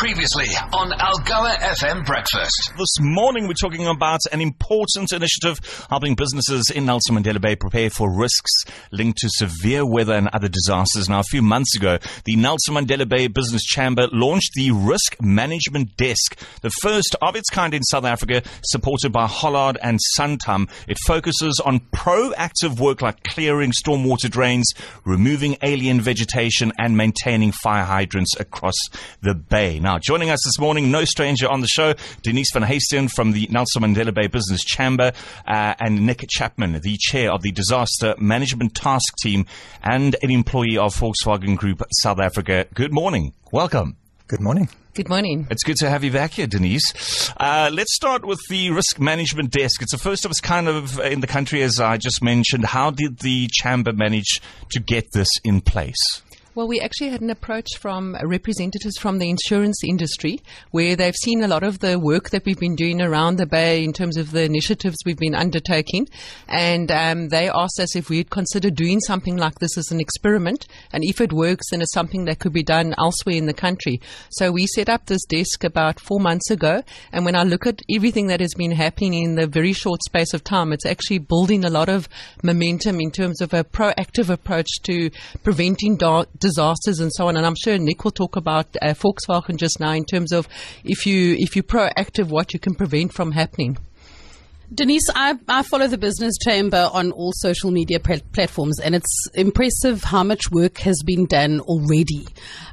Previously on Algoa FM Breakfast. This morning we're talking about an important initiative helping businesses in Nelson Mandela Bay prepare for risks linked to severe weather and other disasters. Now, a few months ago, the Nelson Mandela Bay Business Chamber launched the Risk Management Desk, the first of its kind in South Africa, supported by Hollard and Santam. It focuses on proactive work like clearing stormwater drains, removing alien vegetation, and maintaining fire hydrants across the bay. Now, joining us this morning, no stranger on the show, Denise van Heesten from the Nelson Mandela Bay Business Chamber, and Nick Chapman, the chair of the Disaster Management Task Team and an employee of Volkswagen Group South Africa. Good morning. Welcome. Good morning. Good morning. It's good to have you back here, Denise. Let's start with the Risk Management Desk. It's the first of its kind of in the country, as I just mentioned. How did the Chamber manage to get this in place? Well, we actually had an approach from representatives from the insurance industry, where they've seen a lot of the work that we've been doing around the Bay in terms of the initiatives we've been undertaking. And they asked us if we'd consider doing something like this as an experiment. And if it works, then it's something that could be done elsewhere in the country. So we set up this desk about 4 months ago. And when I look at everything that has been happening in the very short space of time, it's actually building a lot of momentum in terms of a proactive approach to preventing disasters and so on. And I'm sure Nick will talk about Volkswagen just now in terms of if you're proactive, what you can prevent from happening. Denise, I follow the Business Chamber on all social media platforms, and it's impressive how much work has been done already.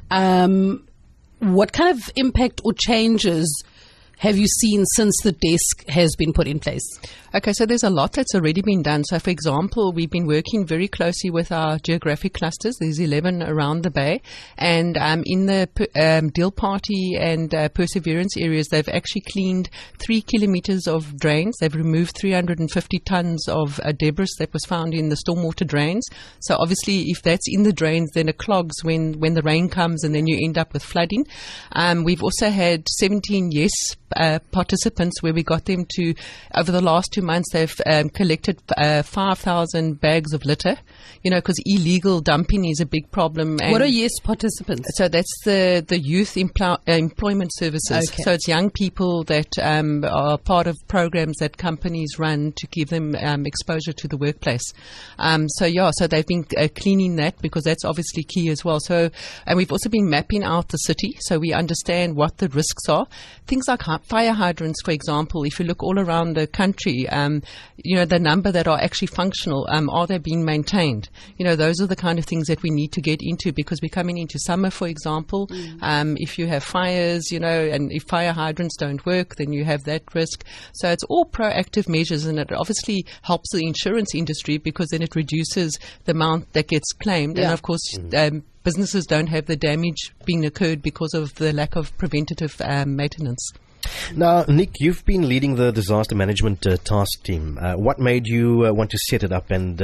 What kind of impact or changes have you seen since the desk has been put in place? Okay, so there's a lot that's already been done. So, for example, we've been working very closely with our geographic clusters. There's 11 around the Bay. And in the Dilparty and Perseverance areas, they've actually cleaned 3 kilometers of drains. They've removed 350 tons of debris that was found in the stormwater drains. So, obviously, if that's in the drains, then it clogs when the rain comes and then you end up with flooding. We've also had 17 participants where we got them to, over the last 2 months, they've collected 5,000 bags of litter, because illegal dumping is a big problem. And what are YES participants? So that's the youth employment services. Okay. So it's young people that are part of programs that companies run to give them exposure to the workplace. So they've been cleaning that because that's obviously key as well. So, and we've also been mapping out the city so we understand what the risks are. Things like fire hydrants, for example, if you look all around the country, the number that are actually functional, are they being maintained? Those are the kind of things that we need to get into because we're coming into summer, for example. If you have fires, and if fire hydrants don't work, then you have that risk. So it's all proactive measures, and it obviously helps the insurance industry because then it reduces the amount that gets claimed. Yeah. And of course, businesses don't have the damage being occurred because of the lack of preventative maintenance. Now, Nick, you've been leading the Disaster Management Task Team. What made you want to set it up and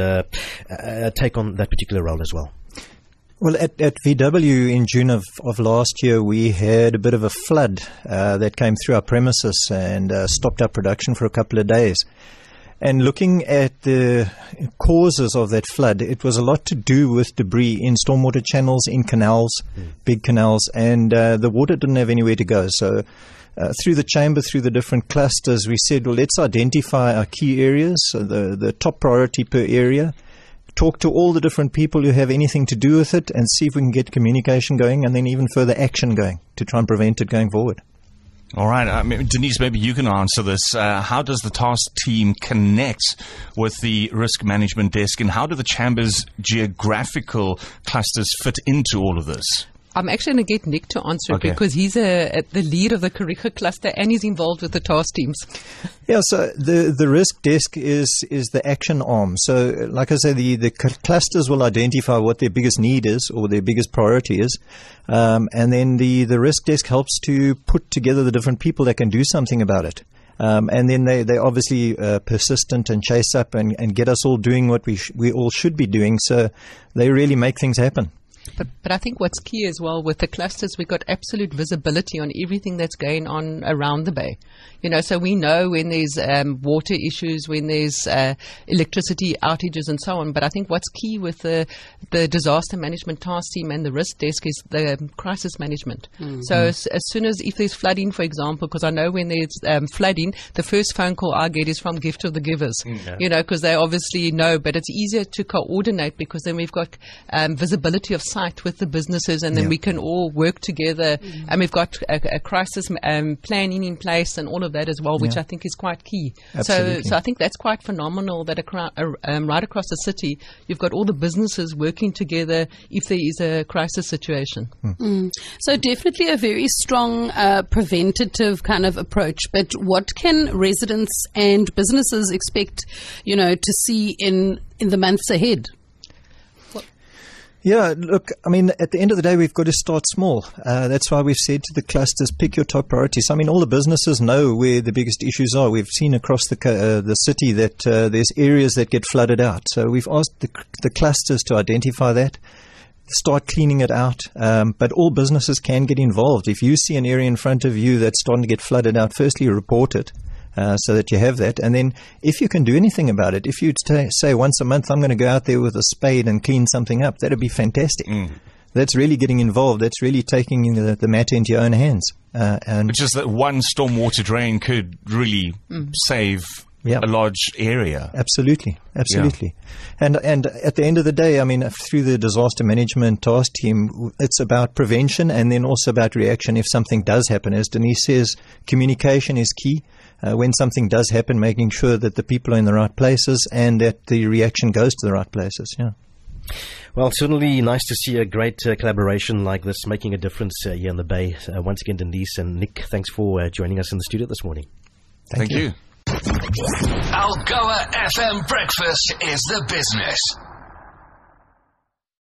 take on that particular role as well? Well, at VW in June of last year, we had a bit of a flood that came through our premises and stopped our production for a couple of days. And looking at the causes of that flood, it was a lot to do with debris in stormwater channels, in canals, big canals, and the water didn't have anywhere to go. So through the chamber, through the different clusters, we said, well, let's identify our key areas, so the top priority per area, talk to all the different people who have anything to do with it, and see if we can get communication going and then even further action going to try and prevent it going forward. All right. Denise, maybe you can answer this. How does the task team connect with the risk management desk, and how do the Chamber's geographical clusters fit into all of this? I'm actually going to get Nick to answer it because he's the lead of the Kariga cluster and he's involved with the task teams. Yeah, so the risk desk is the action arm. So like I say, the clusters will identify what their biggest need is or their biggest priority is. And then the risk desk helps to put together the different people that can do something about it. And then they obviously persistent and chase up and get us all doing what we all should be doing. So they really make things happen. But I think what's key as well with the clusters, we've got absolute visibility on everything that's going on around the Bay. So we know when there's water issues, when there's electricity outages and so on. But I think what's key with the disaster management task team and the risk desk is the crisis management. So as soon as, if there's flooding, for example, because I know when there's flooding, the first phone call I get is from Gift of the Givers, because they obviously know, but it's easier to coordinate because then we've got visibility of sight with the businesses, and then we can all work together. And we've got a crisis planning in place and all of that as well, which I think is quite key. So I think that's quite phenomenal that right across the city, you've got all the businesses working together if there is a crisis situation. So definitely a very strong preventative kind of approach. But what can residents and businesses expect, to see in the months ahead? Yeah, look, I mean, at the end of the day, we've got to start small. That's why we've said to the clusters, pick your top priorities. I mean, all the businesses know where the biggest issues are. We've seen across the city that there's areas that get flooded out. So we've asked the clusters to identify that, start cleaning it out. But all businesses can get involved. If you see an area in front of you that's starting to get flooded out, firstly, report it. So that you have that. And then if you can do anything about it, if you say once a month, I'm going to go out there with a spade and clean something up, that'd be fantastic. That's really getting involved. That's really taking the matter into your own hands. And which is that one stormwater drain could really save a large area. Absolutely. And at the end of the day, I mean, through the disaster management task team, it's about prevention and then also about reaction if something does happen. As Denise says, communication is key. When something does happen, making sure that the people are in the right places and that the reaction goes to the right places. Well, certainly nice to see a great collaboration like this making a difference here in the Bay. Once again, Denise and Nick, thanks for joining us in the studio this morning. Thank you. Algoa FM Breakfast is the business.